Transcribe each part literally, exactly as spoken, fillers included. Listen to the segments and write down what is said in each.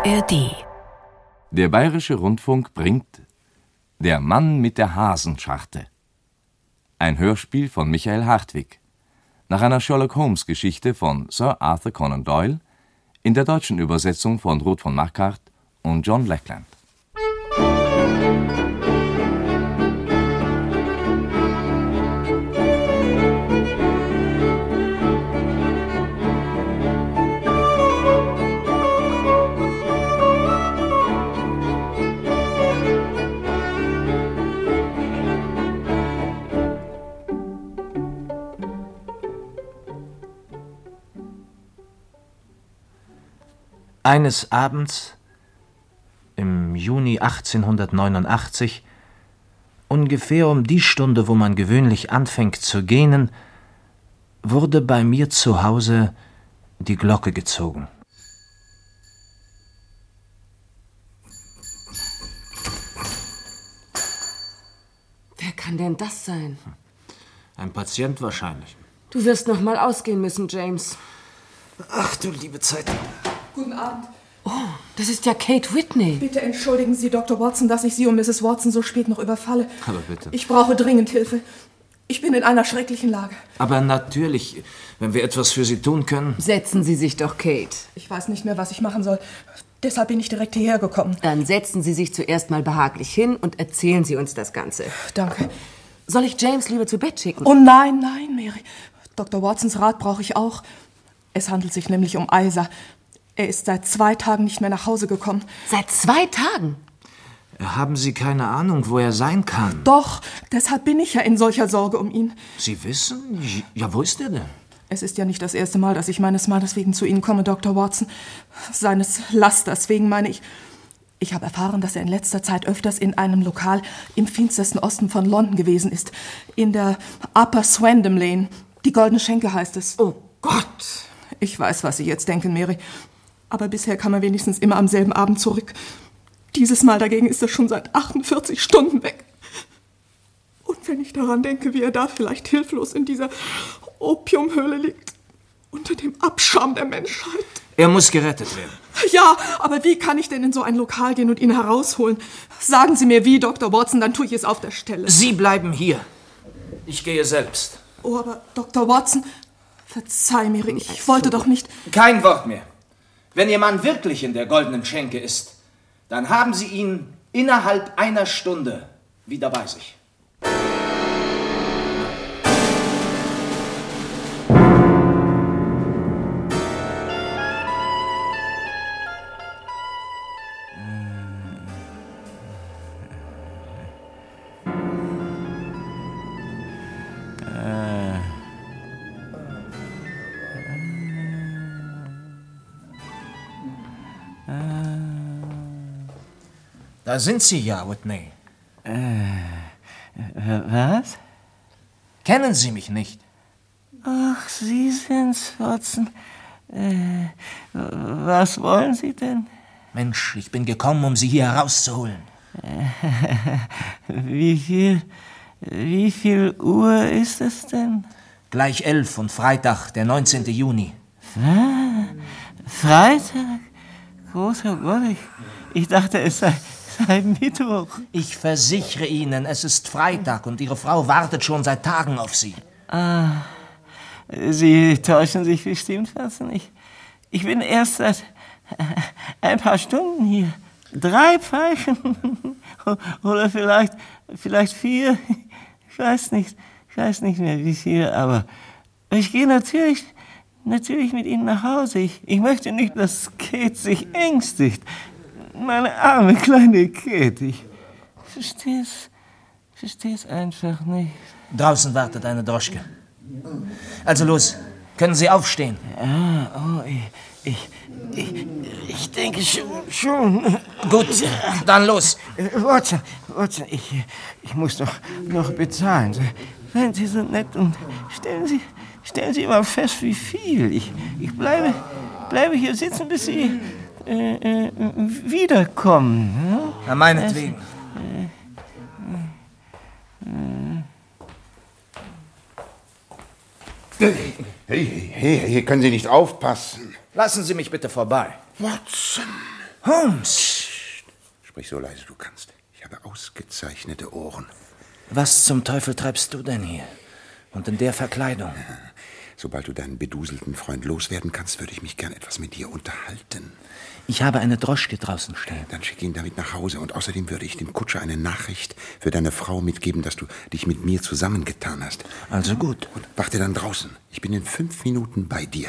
A R D. Der Bayerische Rundfunk bringt Der Mann mit der Hasenscharte. Ein Hörspiel von Michael Hartwig. Nach einer Sherlock-Holmes-Geschichte von Sir Arthur Conan Doyle in der deutschen Übersetzung von Ruth von Marquardt und John Lackland. Eines Abends im Juni achtzehnhundertneunundachtzig, ungefähr um die Stunde, wo man gewöhnlich anfängt zu gähnen, wurde bei mir zu Hause die Glocke gezogen. Wer kann denn das sein? Ein Patient wahrscheinlich. Du wirst noch mal ausgehen müssen, James. Ach du liebe Zeit. Guten Abend. Oh, das ist ja Kate Whitney. Bitte entschuldigen Sie, Doktor Watson, dass ich Sie und Misses Watson so spät noch überfalle. Aber bitte. Ich brauche dringend Hilfe. Ich bin in einer schrecklichen Lage. Aber natürlich, wenn wir etwas für Sie tun können. Setzen Sie sich doch, Kate. Ich weiß nicht mehr, was ich machen soll. Deshalb bin ich direkt hierher gekommen. Dann setzen Sie sich zuerst mal behaglich hin und erzählen Sie uns das Ganze. Danke. Soll ich James lieber zu Bett schicken? Oh nein, nein, Mary. Doktor Watsons Rat brauche ich auch. Es handelt sich nämlich um Isa. Er ist seit zwei Tagen nicht mehr nach Hause gekommen. Seit zwei Tagen? Haben Sie keine Ahnung, wo er sein kann? Doch, deshalb bin ich ja in solcher Sorge um ihn. Sie wissen? Ja, wo ist er denn? Es ist ja nicht das erste Mal, dass ich meines Mannes wegen zu Ihnen komme, Doktor Watson. Seines Lasters wegen, meine ich. Ich habe erfahren, dass er in letzter Zeit öfters in einem Lokal im finstersten Osten von London gewesen ist. In der Upper Swandam Lane. Die Goldene Schenke heißt es. Oh Gott! Ich weiß, was Sie jetzt denken, Mary. Aber bisher kam er wenigstens immer am selben Abend zurück. Dieses Mal dagegen ist er schon seit achtundvierzig Stunden weg. Und wenn ich daran denke, wie er da vielleicht hilflos in dieser Opiumhöhle liegt, unter dem Abschaum der Menschheit. Er muss gerettet werden. Ja, aber wie kann ich denn in so ein Lokal gehen und ihn herausholen? Sagen Sie mir wie, Doktor Watson, dann tue ich es auf der Stelle. Sie bleiben hier. Ich gehe selbst. Oh, aber Doktor Watson, verzeih mir, ich wollte doch nicht... Kein Wort mehr. Wenn Ihr Mann wirklich in der Goldenen Schenke ist, dann haben Sie ihn innerhalb einer Stunde wieder bei sich. Da sind Sie ja, Whitney. Äh, was? Kennen Sie mich nicht? Ach, Sie sind's, Watson. Äh, was wollen Sie denn? Mensch, ich bin gekommen, um Sie hier herauszuholen. Wie viel, wie viel Uhr ist es denn? Gleich elf und Freitag, der neunzehnten Juni. Freitag? Großer Gott, ich, ich dachte, es sei... Seit Mittwoch. Ich versichere Ihnen, es ist Freitag und Ihre Frau wartet schon seit Tagen auf Sie. Ah, Sie täuschen sich bestimmt, Watson. Ich, ich bin erst seit ein paar Stunden hier. Drei Pfeifen. Oder vielleicht, vielleicht vier. Ich weiß nicht, ich weiß nicht mehr, wie viel, aber ich gehe natürlich, natürlich mit Ihnen nach Hause. Ich, ich möchte nicht, dass Kate sich ängstigt. Meine arme kleine Kate, ich versteh's, versteh's einfach nicht. Draußen wartet eine Droschke. Also los, können Sie aufstehen? Ja, oh, ich, ich, ich, ich denke schon, schon. Gut, dann los. Watson, Watson, ich, ich muss doch noch bezahlen. Seien Sie so nett und stellen Sie, stellen Sie mal fest, wie viel. Ich, ich bleibe, bleibe hier sitzen, bis Sie... Äh, äh, wiederkommen. Ja? Na, meinetwegen. Hey, hey, hey, hier können Sie nicht aufpassen. Lassen Sie mich bitte vorbei. Watson, Holmes! Sprich so leise du kannst. Ich habe ausgezeichnete Ohren. Was zum Teufel treibst du denn hier? Und in der Verkleidung? Sobald du deinen beduselten Freund loswerden kannst, würde ich mich gern etwas mit dir unterhalten. Ich habe eine Droschke draußen stehen. Dann schick ihn damit nach Hause. Und außerdem würde ich dem Kutscher eine Nachricht für deine Frau mitgeben, dass du dich mit mir zusammengetan hast. Also gut. Und warte dann draußen. Ich bin in fünf Minuten bei dir.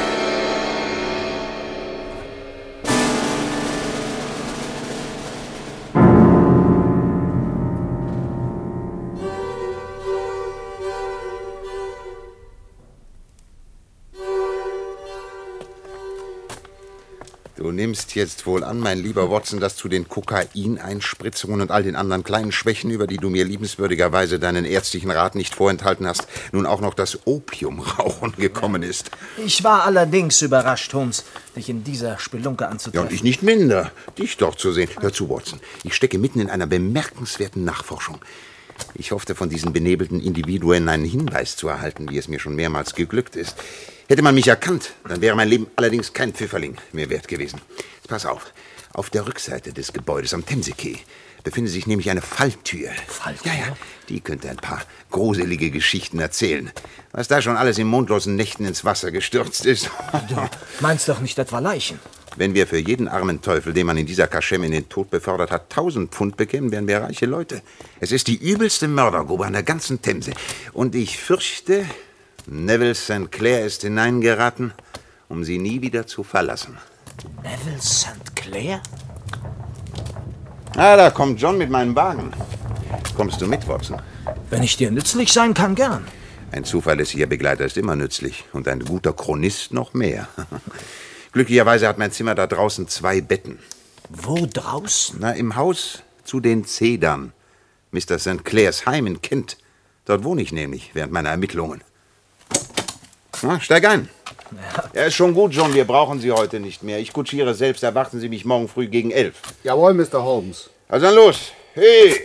Du nimmst jetzt wohl an, mein lieber Watson, dass zu den Kokaineinspritzungen und all den anderen kleinen Schwächen, über die du mir liebenswürdigerweise deinen ärztlichen Rat nicht vorenthalten hast, nun auch noch das Opiumrauchen gekommen ist. Ich war allerdings überrascht, Holmes, dich in dieser Spelunke anzutreffen. Ja, und ich nicht minder, dich doch zu sehen. Hör zu, Watson, ich stecke mitten in einer bemerkenswerten Nachforschung. Ich hoffte, von diesen benebelten Individuen einen Hinweis zu erhalten, wie es mir schon mehrmals geglückt ist. Hätte man mich erkannt, dann wäre mein Leben allerdings kein Pfifferling mehr wert gewesen. Jetzt pass auf, auf der Rückseite des Gebäudes am Themsekeh befindet sich nämlich eine Falltür. Falltür? Ja, ja, die könnte ein paar gruselige Geschichten erzählen. Was da schon alles in mondlosen Nächten ins Wasser gestürzt ist. Du meinst doch nicht etwa Leichen? Wenn wir für jeden armen Teufel, den man in dieser Kaschemme in den Tod befördert hat, tausend Pfund bekämen, wären wir reiche Leute. Es ist die übelste Mördergrube an der ganzen Themse. Und ich fürchte, Neville Sankt Clair ist hineingeraten, um sie nie wieder zu verlassen. Neville Sankt Clair? Ah, da kommt John mit meinem Wagen. Kommst du mit, Watson? Wenn ich dir nützlich sein kann, gern. Ein zuverlässiger Begleiter ist immer nützlich und ein guter Chronist noch mehr. Glücklicherweise hat mein Zimmer da draußen zwei Betten. Wo draußen? Na, im Haus zu den Zedern. Mister Sankt Clairs Heim in Kent. Dort wohne ich nämlich während meiner Ermittlungen. Na, steig ein. Ja. Ja, ist schon gut, John. Wir brauchen Sie heute nicht mehr. Ich kutschiere selbst. Erwarten Sie mich morgen früh gegen elf. Jawohl, Mister Holmes. Also dann los. Hey!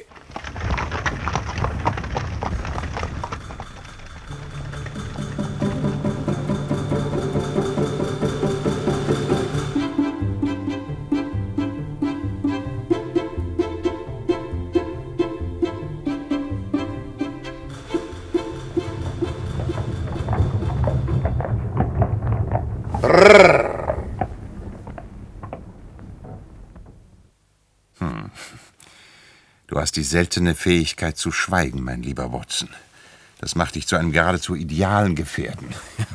Hm. Du hast die seltene Fähigkeit zu schweigen, mein lieber Watson. Das macht dich zu einem geradezu idealen Gefährten.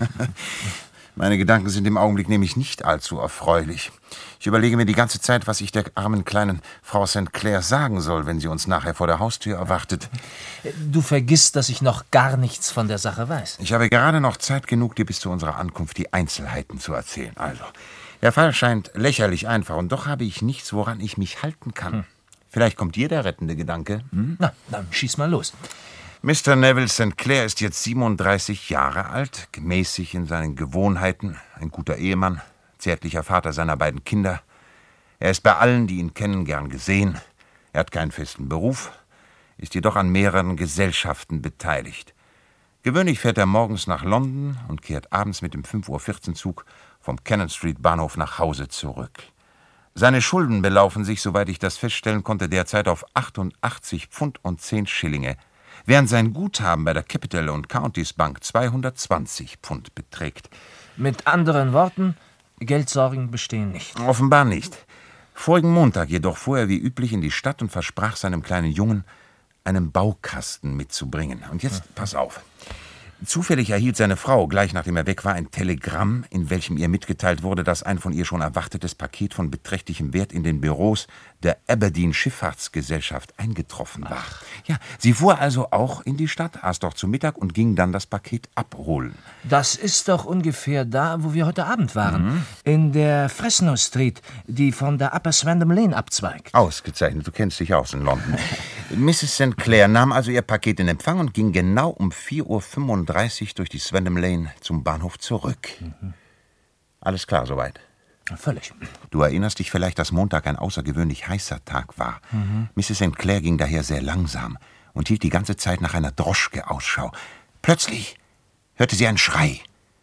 Meine Gedanken sind im Augenblick nämlich nicht allzu erfreulich. Ich überlege mir die ganze Zeit, was ich der armen kleinen Frau Sankt Clair sagen soll, wenn sie uns nachher vor der Haustür erwartet. Du vergisst, dass ich noch gar nichts von der Sache weiß. Ich habe gerade noch Zeit genug, dir bis zu unserer Ankunft die Einzelheiten zu erzählen. Also, der Fall scheint lächerlich einfach, und doch habe ich nichts, woran ich mich halten kann. Hm. Vielleicht kommt dir der rettende Gedanke. Hm? Na, dann schieß mal los. Mister Neville Sankt Clair ist jetzt siebenunddreißig Jahre alt, gemäßig in seinen Gewohnheiten, ein guter Ehemann, zärtlicher Vater seiner beiden Kinder. Er ist bei allen, die ihn kennen, gern gesehen. Er hat keinen festen Beruf, ist jedoch an mehreren Gesellschaften beteiligt. Gewöhnlich fährt er morgens nach London und kehrt abends mit dem fünf Uhr vierzehn Zug vom Cannon Street Bahnhof nach Hause zurück. Seine Schulden belaufen sich, soweit ich das feststellen konnte, derzeit auf achtundachtzig Pfund und zehn Schillinge, während sein Guthaben bei der Capital und Counties Bank zweihundertzwanzig Pfund beträgt. Mit anderen Worten, Geldsorgen bestehen nicht. Offenbar nicht. Vorigen Montag jedoch fuhr er wie üblich in die Stadt und versprach seinem kleinen Jungen, einen Baukasten mitzubringen. Und jetzt mhm. pass auf. Zufällig erhielt seine Frau, gleich nachdem er weg war, ein Telegramm, in welchem ihr mitgeteilt wurde, dass ein von ihr schon erwartetes Paket von beträchtlichem Wert in den Büros der Aberdeen Schifffahrtsgesellschaft eingetroffen war. Ach. Ja, sie fuhr also auch in die Stadt, aß dort zu Mittag und ging dann das Paket abholen. Das ist doch ungefähr da, wo wir heute Abend waren. Mhm. In der Fresno Street, die von der Upper Swandam Lane abzweigt. Ausgezeichnet, du kennst dich aus in London. Misses Sankt Clair nahm also ihr Paket in Empfang und ging genau um vier Uhr fünfunddreißig durch die Swandam Lane zum Bahnhof zurück. Mhm. Alles klar soweit? Völlig. Du erinnerst dich vielleicht, dass Montag ein außergewöhnlich heißer Tag war. Mhm. Misses Sankt Clair ging daher sehr langsam und hielt die ganze Zeit nach einer Droschke Ausschau. Plötzlich hörte sie einen Schrei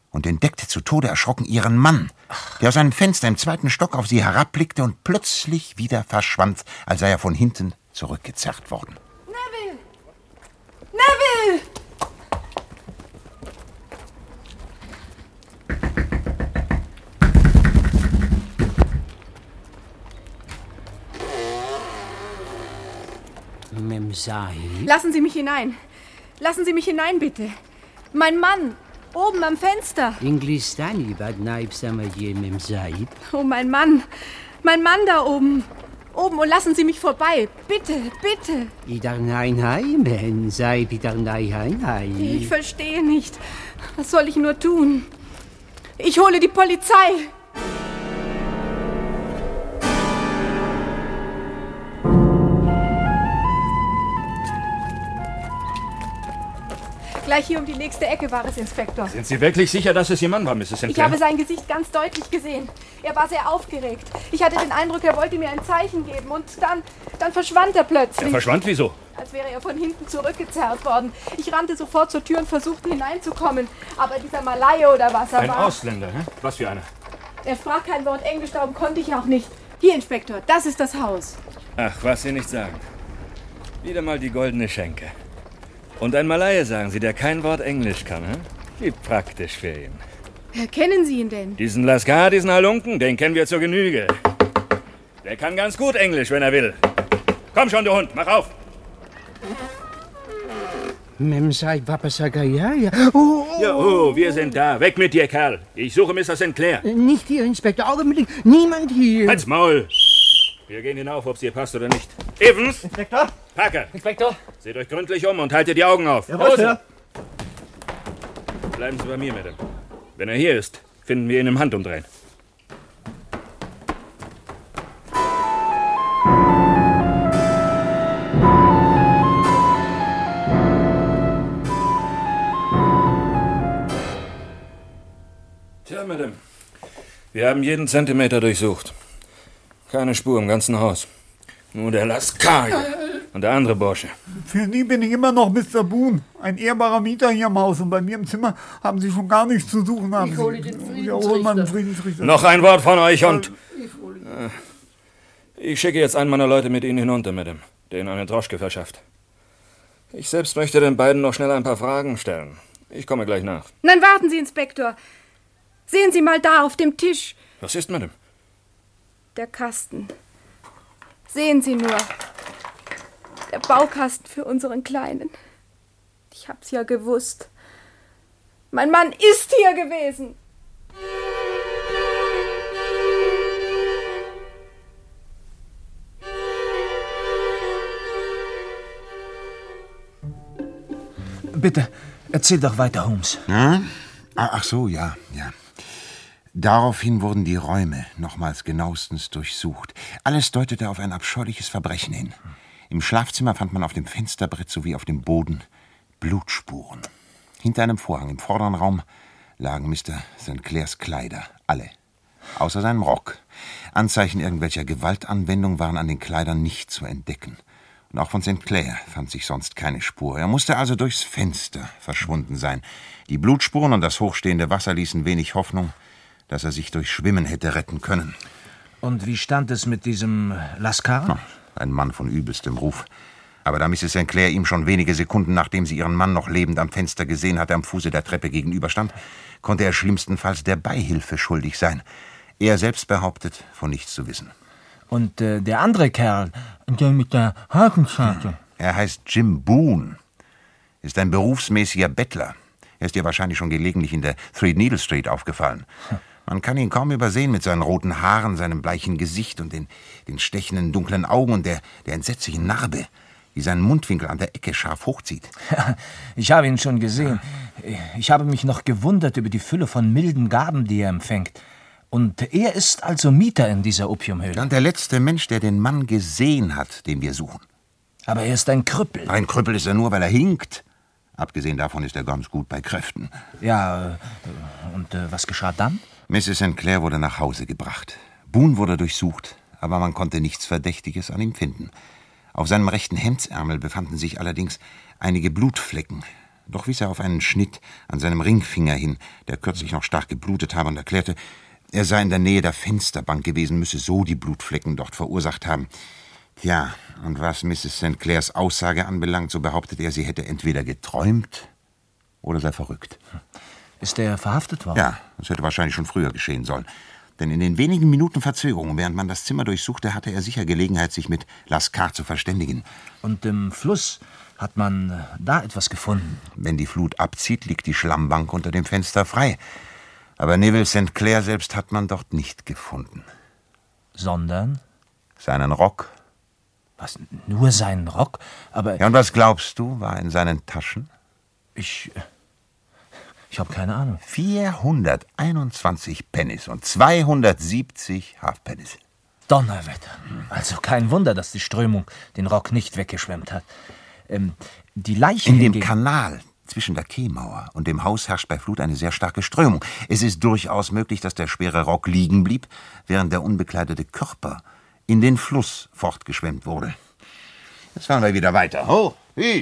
und entdeckte zu Tode erschrocken ihren Mann, der aus einem Fenster im zweiten Stock auf sie herabblickte und plötzlich wieder verschwand, als sei er von hinten zurückgezerrt worden. Neville! Neville! Memsahib? Lassen Sie mich hinein. Lassen Sie mich hinein, bitte. Mein Mann, oben am Fenster. Inglistani bad naib samaye Memsahib. Oh, mein Mann. Mein Mann da oben. Oben, und lassen Sie mich vorbei. Bitte, bitte. Idar nein hai, Memsahib, idar nein hai hai. Ich verstehe nicht. Was soll ich nur tun? Ich hole die Polizei. Gleich hier um die nächste Ecke war es, Inspektor. Sind Sie wirklich sicher, dass es Ihr Mann war, Misses Sinclair? Ich habe sein Gesicht ganz deutlich gesehen. Er war sehr aufgeregt. Ich hatte den Eindruck, er wollte mir ein Zeichen geben. Und dann, dann verschwand er plötzlich. Er verschwand? Wieso? Als wäre er von hinten zurückgezerrt worden. Ich rannte sofort zur Tür und versuchte hineinzukommen. Aber dieser Malaye oder was er Ein war... Ausländer, hä? Was für einer? Er sprach kein Wort Englisch, darum konnte ich auch nicht. Hier, Inspektor, das ist das Haus. Ach, was Sie nicht sagen. Wieder mal die goldene Schenke. Und ein Malaye, sagen Sie, der kein Wort Englisch kann, hä? Wie praktisch für ihn. Wer kennen Sie ihn denn? Diesen Lascar, diesen Halunken, den kennen wir zur Genüge. Der kann ganz gut Englisch, wenn er will. Komm schon, du Hund, mach auf! Memsahib, Papa Sagaya, ja. Oh, oh, ja, oh, wir sind da. Weg mit dir, Kerl. Ich suche Mister Sinclair. Nicht hier, Inspektor, Augenblick. Niemand hier. Halt's Maul! Wir gehen hinauf, ob es dir passt oder nicht. Evans! Inspektor! Parker! Inspektor! Seht euch gründlich um und haltet die Augen auf. Jawohl, Sir. Bleiben Sie bei mir, Madame. Wenn er hier ist, finden wir ihn im Handumdrehen. Tja, Madame. Wir haben jeden Zentimeter durchsucht. Keine Spur im ganzen Haus. Nur der Lascar und der andere Bursche. Für Sie bin ich immer noch Mister Boone, ein ehrbarer Mieter hier im Haus. Und bei mir im Zimmer haben Sie schon gar nichts zu suchen. Haben ich Sie. hole den Friedensrichter. Ja, hol mal den Friedensrichter. Noch ein Wort von euch und... Ich hole ihn. Ich schicke jetzt einen meiner Leute mit Ihnen hinunter, Madame, der Ihnen eine Droschke verschafft. Ich selbst möchte den beiden noch schnell ein paar Fragen stellen. Ich komme gleich nach. Nein, warten Sie, Inspektor. Sehen Sie mal da auf dem Tisch. Was ist, Madame? Der Kasten. Sehen Sie nur. Der Baukasten für unseren Kleinen. Ich hab's ja gewusst. Mein Mann ist hier gewesen. Bitte, erzähl doch weiter, Holmes. Ja? Ach so, ja, ja. Daraufhin wurden die Räume nochmals genauestens durchsucht. Alles deutete auf ein abscheuliches Verbrechen hin. Im Schlafzimmer fand man auf dem Fensterbrett sowie auf dem Boden Blutspuren. Hinter einem Vorhang im vorderen Raum lagen Mister Sinclairs Kleider, alle, außer seinem Rock. Anzeichen irgendwelcher Gewaltanwendung waren an den Kleidern nicht zu entdecken. Und auch von Sinclair fand sich sonst keine Spur. Er musste also durchs Fenster verschwunden sein. Die Blutspuren und das hochstehende Wasser ließen wenig Hoffnung, dass er sich durch Schwimmen hätte retten können. Und wie stand es mit diesem Lascar? Ein Mann von übelstem Ruf. Aber da Misses Sinclair ihm schon wenige Sekunden, nachdem sie ihren Mann noch lebend am Fenster gesehen hatte, am Fuße der Treppe gegenüberstand, konnte er schlimmstenfalls der Beihilfe schuldig sein. Er selbst behauptet, von nichts zu wissen. Und äh, der andere Kerl, der mit der Hakenscharte? Er heißt Jim Boone, ist ein berufsmäßiger Bettler. Er ist dir wahrscheinlich schon gelegentlich in der Three Needle Street aufgefallen. Man kann ihn kaum übersehen mit seinen roten Haaren, seinem bleichen Gesicht und den, den stechenden, dunklen Augen und der, der entsetzlichen Narbe, die seinen Mundwinkel an der Ecke scharf hochzieht. Ja, ich habe ihn schon gesehen. Ich habe mich noch gewundert über die Fülle von milden Gaben, die er empfängt. Und er ist also Mieter in dieser Opiumhöhle. Und der letzte Mensch, der den Mann gesehen hat, den wir suchen. Aber er ist ein Krüppel. Ein Krüppel ist er nur, weil er hinkt. Abgesehen davon ist er ganz gut bei Kräften. Ja, und äh, was geschah dann? Misses Sinclair wurde nach Hause gebracht. Boone wurde durchsucht, aber man konnte nichts Verdächtiges an ihm finden. Auf seinem rechten Hemdsärmel befanden sich allerdings einige Blutflecken. Doch wies er auf einen Schnitt an seinem Ringfinger hin, der kürzlich noch stark geblutet habe, und erklärte, er sei in der Nähe der Fensterbank gewesen, müsse so die Blutflecken dort verursacht haben. Tja, und was Misses Sankt Clairs Aussage anbelangt, so behauptet er, sie hätte entweder geträumt oder sei verrückt. Ist er verhaftet worden? Ja, das hätte wahrscheinlich schon früher geschehen sollen. Denn in den wenigen Minuten Verzögerung, während man das Zimmer durchsuchte, hatte er sicher Gelegenheit, sich mit Lascar zu verständigen. Und im Fluss hat man da etwas gefunden? Wenn die Flut abzieht, liegt die Schlammbank unter dem Fenster frei. Aber Neville Sankt Clair selbst hat man dort nicht gefunden. Sondern? Seinen Rock. Was, nur seinen Rock? Aber... Ja, und was glaubst du, war in seinen Taschen? Ich... Ich habe keine Ahnung. vierhunderteinundzwanzig Pennies und zweihundertsiebzig Halfpennies. Donnerwetter. Also kein Wunder, dass die Strömung den Rock nicht weggeschwemmt hat. Ähm, die Leiche... In dem Kanal zwischen der Quaimauer und dem Haus herrscht bei Flut eine sehr starke Strömung. Es ist durchaus möglich, dass der schwere Rock liegen blieb, während der unbekleidete Körper in den Fluss fortgeschwemmt wurde. Jetzt fahren wir wieder weiter. Ho, hi!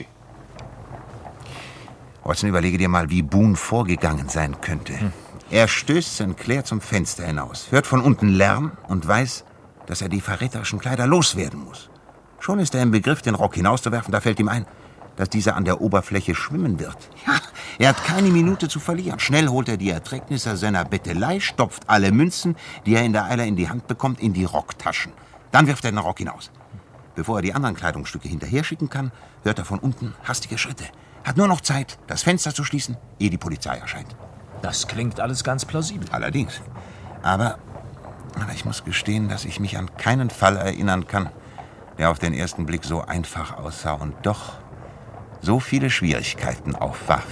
Watson, überlege dir mal, wie Boone vorgegangen sein könnte. Hm. Er stößt Sankt Clair zum Fenster hinaus, hört von unten Lärm und weiß, dass er die verräterischen Kleider loswerden muss. Schon ist er im Begriff, den Rock hinauszuwerfen, da fällt ihm ein, dass dieser an der Oberfläche schwimmen wird. Ja, er hat keine Minute zu verlieren. Schnell holt er die Erträgnisse seiner Bettelei, stopft alle Münzen, die er in der Eile in die Hand bekommt, in die Rocktaschen. Dann wirft er den Rock hinaus. Bevor er die anderen Kleidungsstücke hinterher schicken kann, hört er von unten hastige Schritte. Hat nur noch Zeit, das Fenster zu schließen, ehe die Polizei erscheint. Das klingt alles ganz plausibel. Allerdings. Aber, aber ich muss gestehen, dass ich mich an keinen Fall erinnern kann, der auf den ersten Blick so einfach aussah und doch so viele Schwierigkeiten aufwarf.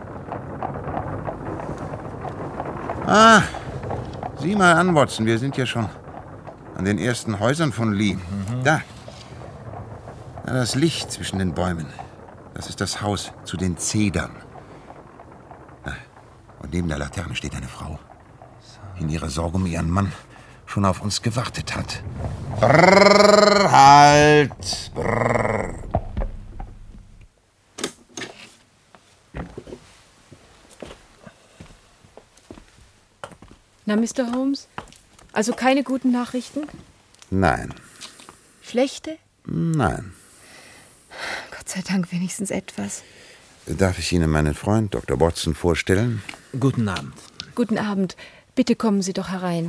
Ah, sieh mal an, Watson, wir sind ja schon an den ersten Häusern von Lee. Mhm. Da. Da das Licht zwischen den Bäumen. Das ist das Haus zu den Zedern. Und neben der Laterne steht eine Frau. In ihrer Sorge um ihren Mann schon auf uns gewartet hat. Brrr, halt! Brrr. Na, Mister Holmes? Also keine guten Nachrichten? Nein. Schlechte? Nein. Gott sei Dank wenigstens etwas. Darf ich Ihnen meinen Freund, Doktor Watson, vorstellen? Guten Abend. Guten Abend. Bitte kommen Sie doch herein.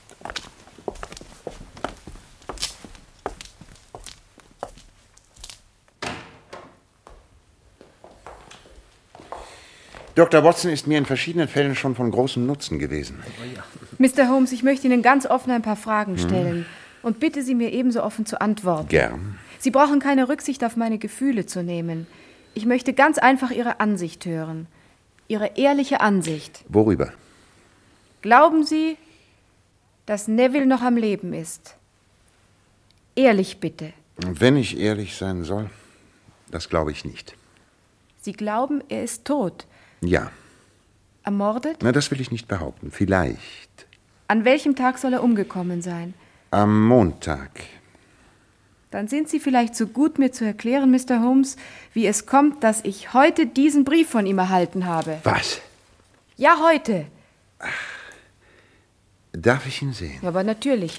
Doktor Watson ist mir in verschiedenen Fällen schon von großem Nutzen gewesen. Mister Holmes, ich möchte Ihnen ganz offen ein paar Fragen stellen. Hm. Und bitte Sie mir ebenso offen zu antworten. Gern. Sie brauchen keine Rücksicht auf meine Gefühle zu nehmen. Ich möchte ganz einfach Ihre Ansicht hören. Ihre ehrliche Ansicht. Worüber? Glauben Sie, dass Neville noch am Leben ist? Ehrlich bitte. Wenn ich ehrlich sein soll, das glaube ich nicht. Sie glauben, er ist tot? Ja. Ermordet? Na, das will ich nicht behaupten. Vielleicht. An welchem Tag soll er umgekommen sein? Am Montag. Dann sind Sie vielleicht so gut, mir zu erklären, Mister Holmes, wie es kommt, dass ich heute diesen Brief von ihm erhalten habe. Was? Ja, heute. Ach, darf ich ihn sehen? Ja, aber natürlich.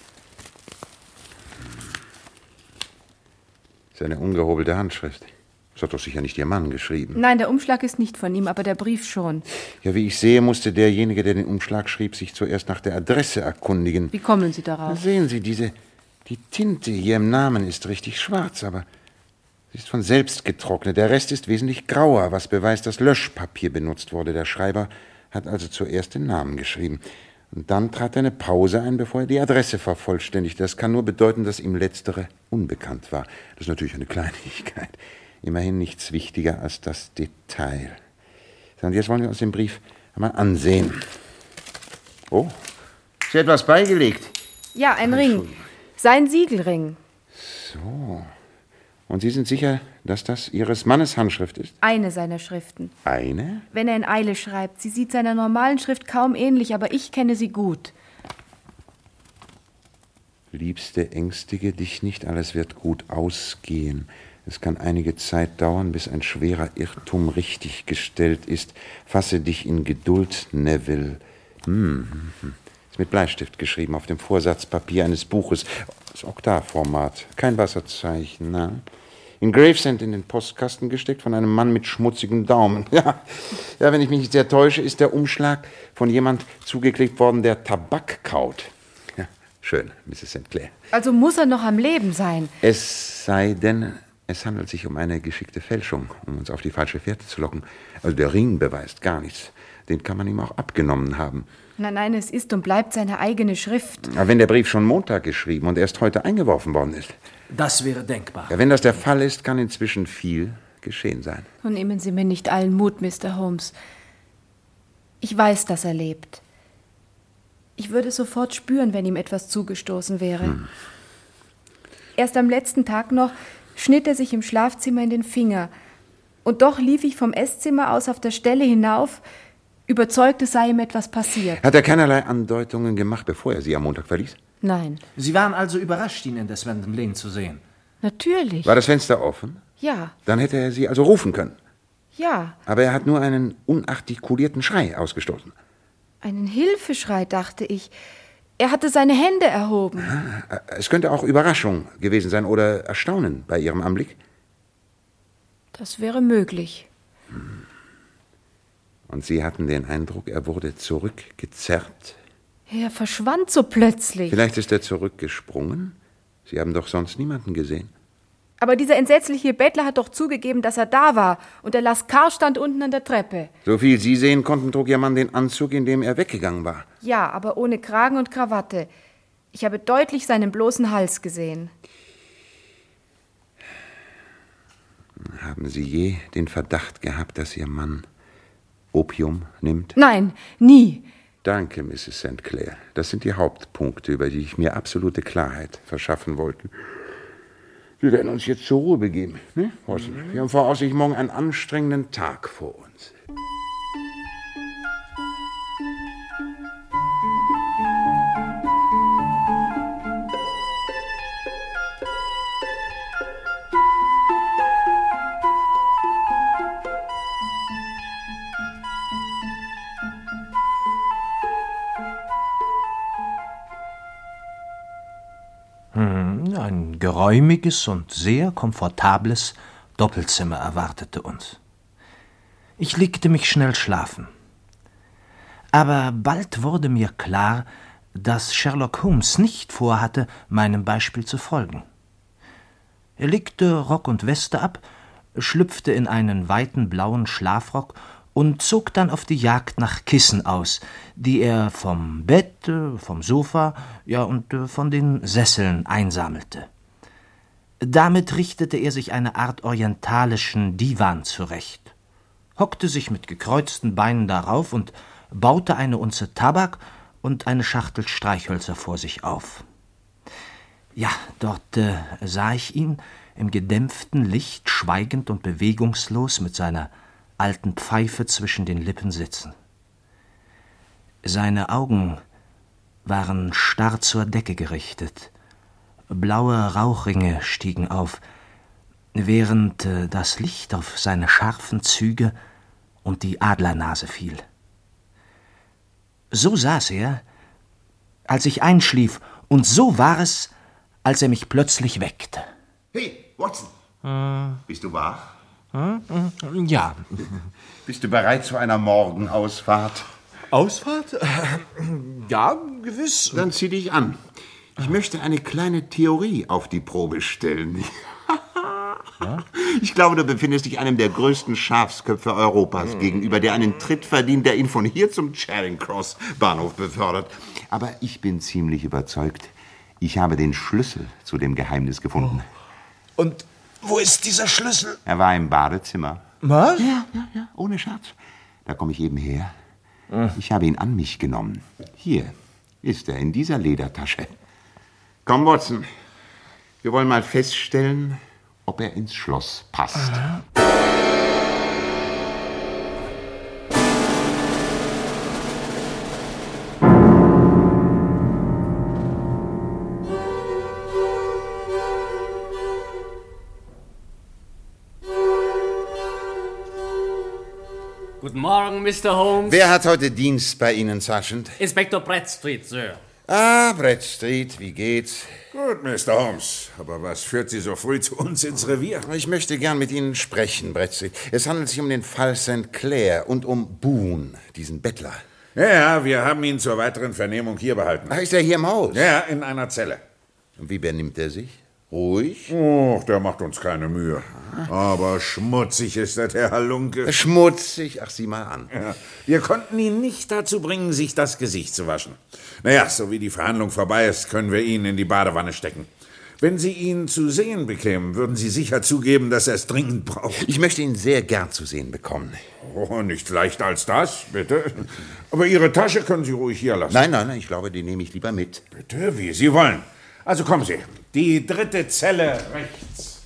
Seine ungehobelte Handschrift. Das hat doch sicher nicht Ihr Mann geschrieben. Nein, der Umschlag ist nicht von ihm, aber der Brief schon. Ja, wie ich sehe, musste derjenige, der den Umschlag schrieb, sich zuerst nach der Adresse erkundigen. Wie kommen Sie darauf? Na, sehen Sie, diese... Die Tinte hier im Namen ist richtig schwarz, aber sie ist von selbst getrocknet. Der Rest ist wesentlich grauer, was beweist, dass Löschpapier benutzt wurde. Der Schreiber hat also zuerst den Namen geschrieben. Und dann trat eine Pause ein, bevor er die Adresse vervollständigte. Das kann nur bedeuten, dass ihm letztere unbekannt war. Das ist natürlich eine Kleinigkeit. Immerhin nichts wichtiger als das Detail. Und jetzt wollen wir uns den Brief einmal ansehen. Oh, ist etwas beigelegt? Ja, ein Ring. Sein Siegelring. So. Und Sie sind sicher, dass das Ihres Mannes Handschrift ist? Eine seiner Schriften. Eine? Wenn er in Eile schreibt. Sie sieht seiner normalen Schrift kaum ähnlich, aber ich kenne sie gut. Liebste, ängstige dich nicht, alles wird gut ausgehen. Es kann einige Zeit dauern, bis ein schwerer Irrtum richtig gestellt ist. Fasse dich in Geduld, Neville. Hm. Ist mit Bleistift geschrieben, auf dem Vorsatzpapier eines Buches. Das Oktavformat, kein Wasserzeichen, na. In Gravesend in den Postkasten gesteckt von einem Mann mit schmutzigem Daumen. Ja, ja, wenn ich mich nicht sehr täusche, ist der Umschlag von jemand zugeklebt worden, der Tabak kaut. Ja, schön, Misses Saint Clair. Also muss er noch am Leben sein. Es sei denn, es handelt sich um eine geschickte Fälschung, um uns auf die falsche Fährte zu locken. Also der Ring beweist gar nichts. Den kann man ihm auch abgenommen haben. Nein, nein, es ist und bleibt seine eigene Schrift. Aber wenn der Brief schon Montag geschrieben und erst heute eingeworfen worden ist. Das wäre denkbar. Ja, wenn das der Fall ist, kann inzwischen viel geschehen sein. Nun nehmen Sie mir nicht allen Mut, Mister Holmes. Ich weiß, dass er lebt. Ich würde sofort spüren, wenn ihm etwas zugestoßen wäre. Hm. Erst am letzten Tag noch schnitt er sich im Schlafzimmer in den Finger. Und doch lief ich vom Esszimmer aus auf der Stelle hinauf, überzeugt, es sei ihm etwas passiert. Hat er keinerlei Andeutungen gemacht, bevor er Sie am Montag verließ? Nein. Sie waren also überrascht, ihn in der Swindon Lane zu sehen? Natürlich. War das Fenster offen? Ja. Dann hätte er Sie also rufen können. Ja. Aber er hat nur einen unartikulierten Schrei ausgestoßen. Einen Hilfeschrei, dachte ich. Er hatte seine Hände erhoben. Ah, es könnte auch Überraschung gewesen sein oder Erstaunen bei Ihrem Anblick. Das wäre möglich. Hm. Und Sie hatten den Eindruck, er wurde zurückgezerrt? Er verschwand so plötzlich. Vielleicht ist er zurückgesprungen? Sie haben doch sonst niemanden gesehen. Aber dieser entsetzliche Bettler hat doch zugegeben, dass er da war. Und der Lascar stand unten an der Treppe. So viel Sie sehen konnten, trug Ihr Mann den Anzug, in dem er weggegangen war. Ja, aber ohne Kragen und Krawatte. Ich habe deutlich seinen bloßen Hals gesehen. Haben Sie je den Verdacht gehabt, dass Ihr Mann Opium nimmt? Nein, nie. Danke, Misses Saint Clair. Das sind die Hauptpunkte, über die ich mir absolute Klarheit verschaffen wollte. Wir werden uns jetzt zur Ruhe begeben. Ne? Wir haben voraussichtlich morgen einen anstrengenden Tag vor uns. Ein geräumiges und sehr komfortables Doppelzimmer erwartete uns. Ich legte mich schnell schlafen. Aber bald wurde mir klar, dass Sherlock Holmes nicht vorhatte, meinem Beispiel zu folgen. Er legte Rock und Weste ab, schlüpfte in einen weiten blauen Schlafrock und zog dann auf die Jagd nach Kissen aus, die er vom Bett, vom Sofa, ja und von den Sesseln einsammelte. Damit richtete er sich eine Art orientalischen Divan zurecht, hockte sich mit gekreuzten Beinen darauf und baute eine Unze Tabak und eine Schachtel Streichhölzer vor sich auf. Ja, dort äh, sah ich ihn im gedämpften Licht schweigend und bewegungslos mit seiner alten Pfeife zwischen den Lippen sitzen. Seine Augen waren starr zur Decke gerichtet. Blaue Rauchringe stiegen auf, während äh, das Licht auf seine scharfen Züge und die Adlernase fiel. So saß er, als ich einschlief, und so war es, als er mich plötzlich weckte. Hey, Watson, hm. Bist du wach? Hm? Ja. Bist du bereit zu einer Morgenausfahrt? Ausfahrt? Ja, gewiss. Dann zieh dich an. Ich möchte eine kleine Theorie auf die Probe stellen. Ja? Ich glaube, du befindest dich einem der größten Schafsköpfe Europas hm. gegenüber, der einen Tritt verdient, der ihn von hier zum Charing Cross Bahnhof befördert. Aber ich bin ziemlich überzeugt, ich habe den Schlüssel zu dem Geheimnis gefunden. Oh. Und wo ist dieser Schlüssel? Er war im Badezimmer. Was? Ja, ja, ja, ohne Scherz. Da komme ich eben her. Hm. Ich habe ihn an mich genommen. Hier ist er, in dieser Ledertasche. Komm, Watson. Wir wollen mal feststellen, ob er ins Schloss passt. Aha. Morgen, Mister Holmes. Wer hat heute Dienst bei Ihnen, Sergeant? Inspektor Bradstreet, Sir. Ah, Bradstreet, wie geht's? Gut, Mister Holmes. Aber was führt Sie so früh zu uns ins Revier? Ich möchte gern mit Ihnen sprechen, Bradstreet. Es handelt sich um den Fall Sankt Clair und um Boone, diesen Bettler. Ja, wir haben ihn zur weiteren Vernehmung hier behalten. Ach, ist er hier im Haus? Ja, in einer Zelle. Und wie benimmt er sich? Ruhig? Oh, der macht uns keine Mühe. Aber schmutzig ist der, der Halunke. Schmutzig? Ach, sieh mal an. Ja, wir konnten ihn nicht dazu bringen, sich das Gesicht zu waschen. Naja, so wie die Verhandlung vorbei ist, können wir ihn in die Badewanne stecken. Wenn Sie ihn zu sehen bekämen, würden Sie sicher zugeben, dass er es dringend braucht. Ich möchte ihn sehr gern zu sehen bekommen. Oh, nicht leichter als das, bitte. Aber Ihre Tasche können Sie ruhig hier lassen. Nein, nein, nein, ich glaube, die nehme ich lieber mit. Bitte, wie Sie wollen. Also kommen Sie. Die dritte Zelle rechts.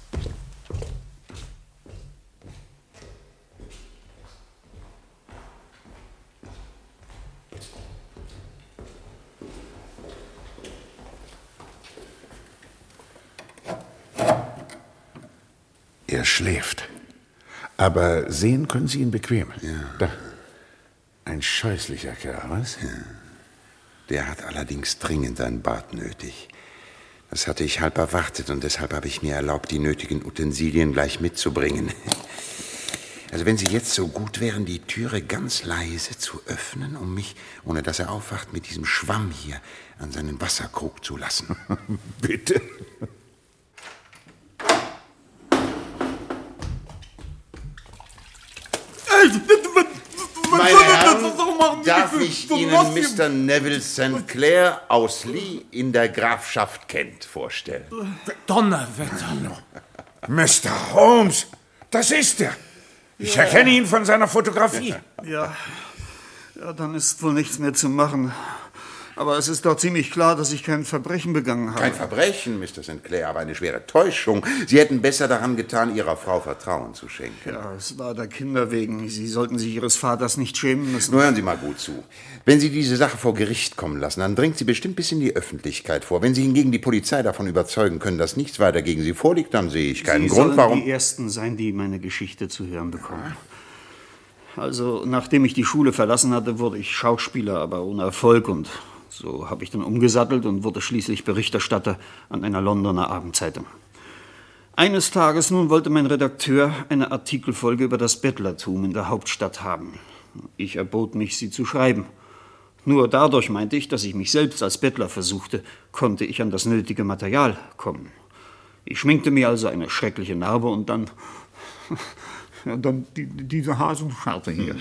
Er schläft. Aber sehen können Sie ihn bequem. Ja. Da. Ein scheußlicher Kerl, was? Ja. Der hat allerdings dringend ein Bad nötig. Das hatte ich halb erwartet und deshalb habe ich mir erlaubt, die nötigen Utensilien gleich mitzubringen. Also wenn Sie jetzt so gut wären, die Türe ganz leise zu öffnen, um mich, ohne dass er aufwacht, mit diesem Schwamm hier an seinen Wasserkrug zu lassen. Bitte. Meine Herren, darf ich Ihnen Mister Neville Sankt Clair aus Lee in der Grafschaft Kent vorstellen? Donnerwetter. Mister Holmes, das ist er. Ich ja. erkenne ihn von seiner Fotografie. Ja. Ja, dann ist wohl nichts mehr zu machen. Aber es ist doch ziemlich klar, dass ich kein Verbrechen begangen habe. Kein Verbrechen, Mister Sankt Clair, aber eine schwere Täuschung. Sie hätten besser daran getan, Ihrer Frau Vertrauen zu schenken. Ja, es war der Kinder wegen. Sie sollten sich Ihres Vaters nicht schämen müssen. Nur hören Sie mal gut zu. Wenn Sie diese Sache vor Gericht kommen lassen, dann dringt sie bestimmt bis in die Öffentlichkeit vor. Wenn Sie hingegen die Polizei davon überzeugen können, dass nichts weiter gegen Sie vorliegt, dann sehe ich keinen Sie Grund, warum... Sie sollen die Ersten sein, die meine Geschichte zu hören bekommen. Also, nachdem ich die Schule verlassen hatte, wurde ich Schauspieler, aber ohne Erfolg. Und so habe ich dann umgesattelt und wurde schließlich Berichterstatter an einer Londoner Abendzeitung. Eines Tages nun wollte mein Redakteur eine Artikelfolge über das Bettlertum in der Hauptstadt haben. Ich erbot mich, sie zu schreiben. Nur dadurch, meinte ich, dass ich mich selbst als Bettler versuchte, konnte ich an das nötige Material kommen. Ich schminkte mir also eine schreckliche Narbe und dann... Ja, dann die, diese Hasenscharte hier.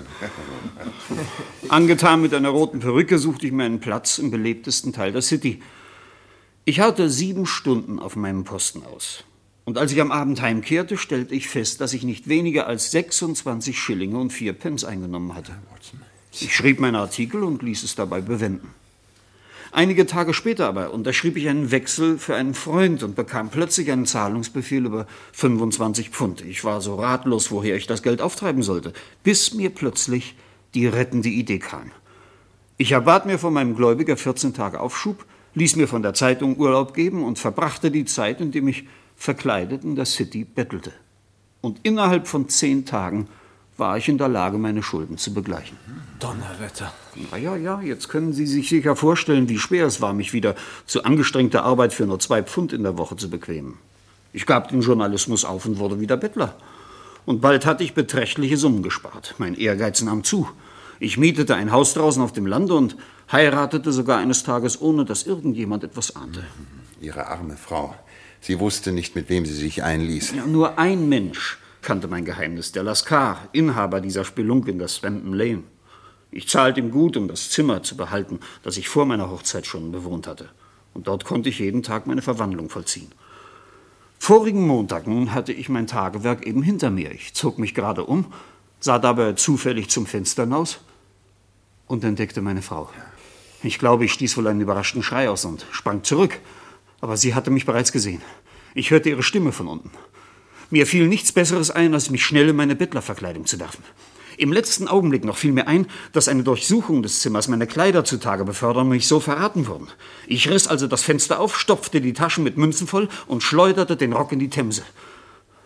Angetan mit einer roten Perücke suchte ich mir einen Platz im belebtesten Teil der City. Ich harrte sieben Stunden auf meinem Posten aus. Und als ich am Abend heimkehrte, stellte ich fest, dass ich nicht weniger als sechsundzwanzig Schillinge und vier Pence eingenommen hatte. Ich schrieb meinen Artikel und ließ es dabei bewenden. Einige Tage später aber unterschrieb ich einen Wechsel für einen Freund und bekam plötzlich einen Zahlungsbefehl über fünfundzwanzig Pfund. Ich war so ratlos, woher ich das Geld auftreiben sollte, bis mir plötzlich die rettende Idee kam. Ich erbat mir von meinem Gläubiger vierzehn Tage Aufschub, ließ mir von der Zeitung Urlaub geben und verbrachte die Zeit, indem ich verkleidet in der City bettelte. Und innerhalb von zehn Tagen war ich in der Lage, meine Schulden zu begleichen. Donnerwetter. Na ja, ja, jetzt können Sie sich sicher vorstellen, wie schwer es war, mich wieder zu angestrengter Arbeit für nur zwei Pfund in der Woche zu bequemen. Ich gab den Journalismus auf und wurde wieder Bettler. Und bald hatte ich beträchtliche Summen gespart. Mein Ehrgeiz nahm zu. Ich mietete ein Haus draußen auf dem Lande und heiratete sogar eines Tages, ohne dass irgendjemand etwas ahnte. Ihre arme Frau. Sie wusste nicht, mit wem sie sich einließ. Ja, nur ein Mensch kannte mein Geheimnis, der Lascar, Inhaber dieser Spelunke in der Swampton Lane. Ich zahlte ihm gut, um das Zimmer zu behalten, das ich vor meiner Hochzeit schon bewohnt hatte. Und dort konnte ich jeden Tag meine Verwandlung vollziehen. Vorigen Montag nun hatte ich mein Tagewerk eben hinter mir. Ich zog mich gerade um, sah dabei zufällig zum Fenster hinaus und entdeckte meine Frau. Ich glaube, ich stieß wohl einen überraschten Schrei aus und sprang zurück. Aber sie hatte mich bereits gesehen. Ich hörte ihre Stimme von unten. Mir fiel nichts Besseres ein, als mich schnell in meine Bettlerverkleidung zu werfen. Im letzten Augenblick noch fiel mir ein, dass eine Durchsuchung des Zimmers meine Kleider zutage befördern und mich so verraten wurden. Ich riss also das Fenster auf, stopfte die Taschen mit Münzen voll und schleuderte den Rock in die Themse.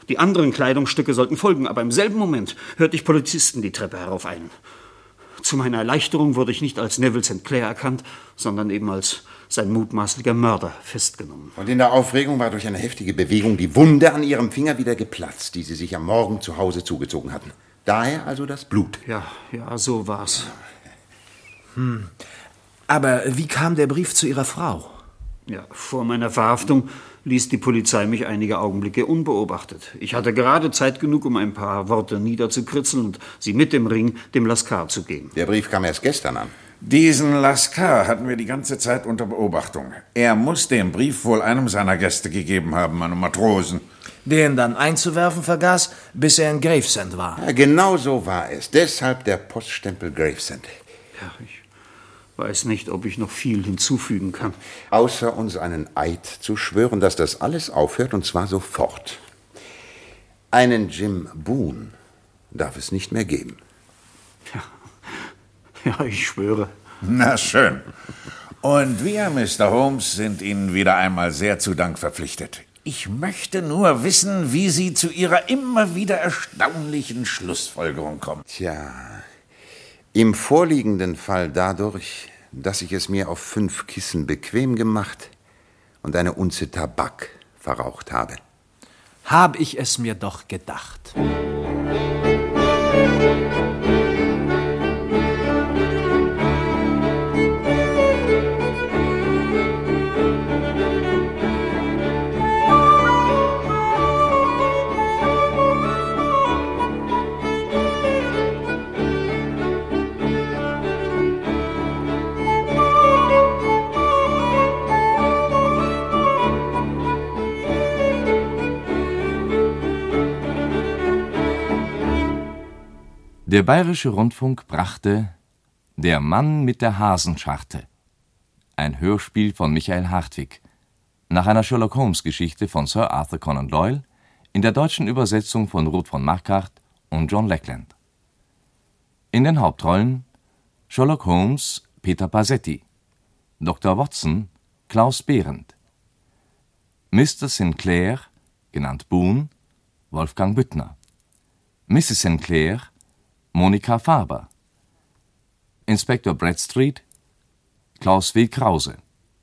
Die anderen Kleidungsstücke sollten folgen, aber im selben Moment hörte ich Polizisten die Treppe heraufeilen. Zu meiner Erleichterung wurde ich nicht als Neville Sankt Clair erkannt, sondern eben als sein mutmaßlicher Mörder festgenommen. Und in der Aufregung war durch eine heftige Bewegung die Wunde an ihrem Finger wieder geplatzt, die sie sich am Morgen zu Hause zugezogen hatten. Daher also das Blut. Ja, ja, so war's. Hm. Aber wie kam der Brief zu Ihrer Frau? Ja, vor meiner Verhaftung ließ die Polizei mich einige Augenblicke unbeobachtet. Ich hatte gerade Zeit genug, um ein paar Worte niederzukritzeln und sie mit dem Ring dem Lascar zu geben. Der Brief kam erst gestern an. Diesen Lascar hatten wir die ganze Zeit unter Beobachtung. Er muss den Brief wohl einem seiner Gäste gegeben haben, einem Matrosen. Den dann einzuwerfen vergaß, bis er in Gravesend war. Ja, genau so war es. Deshalb der Poststempel Gravesend. Ja, ich weiß nicht, ob ich noch viel hinzufügen kann. Außer uns einen Eid zu schwören, dass das alles aufhört, und zwar sofort. Einen Jim Boone darf es nicht mehr geben. Ja. Ja, ich schwöre. Na schön. Und wir, Mister Holmes, sind Ihnen wieder einmal sehr zu Dank verpflichtet. Ich möchte nur wissen, wie Sie zu Ihrer immer wieder erstaunlichen Schlussfolgerung kommen. Tja, im vorliegenden Fall dadurch, dass ich es mir auf fünf Kissen bequem gemacht und eine Unze Tabak verraucht habe. Hab ich es mir doch gedacht. Der Bayerische Rundfunk brachte Der Mann mit der Hasenscharte, ein Hörspiel von Michael Hartwig, nach einer Sherlock-Holmes-Geschichte von Sir Arthur Conan Doyle, in der deutschen Übersetzung von Ruth von Marquardt und John Lackland. In den Hauptrollen Sherlock Holmes Peter Pasetti, Doktor Watson Klaus Behrendt, Mister Sinclair, genannt Boone, Wolfgang Büttner, Misses Sinclair, Monika Farber, Inspektor Bradstreet, Klaus W. Krause.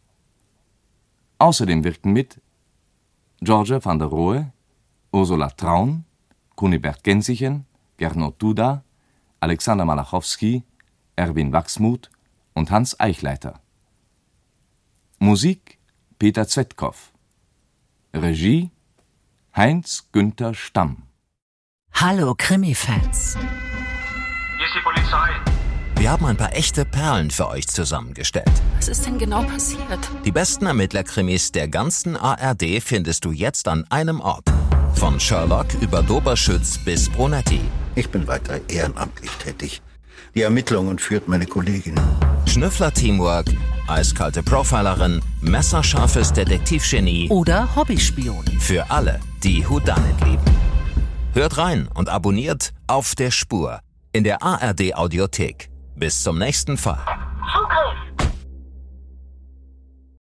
Außerdem wirkten mit Georgia van der Rohe, Ursula Traun, Kunibert Gensichen, Gernot Duda, Alexander Malachowski, Erwin Wachsmuth und Hans Eichleiter. Musik Peter Zwettkow. Regie Heinz-Günther Stamm. Hallo Krimi-Fans. Hier ist die Polizei. Wir haben ein paar echte Perlen für euch zusammengestellt. Was ist denn genau passiert? Die besten Ermittlerkrimis der ganzen A R D findest du jetzt an einem Ort. Von Sherlock über Doberschütz bis Brunetti. Ich bin weiter ehrenamtlich tätig. Die Ermittlungen führt meine Kollegin. Schnüffler-Teamwork, eiskalte Profilerin, messerscharfes Detektivgenie oder Hobbyspion. Für alle, die Whodunit lieben. Hört rein und abonniert Auf der Spur in der A R D Audiothek. Bis zum nächsten Fall.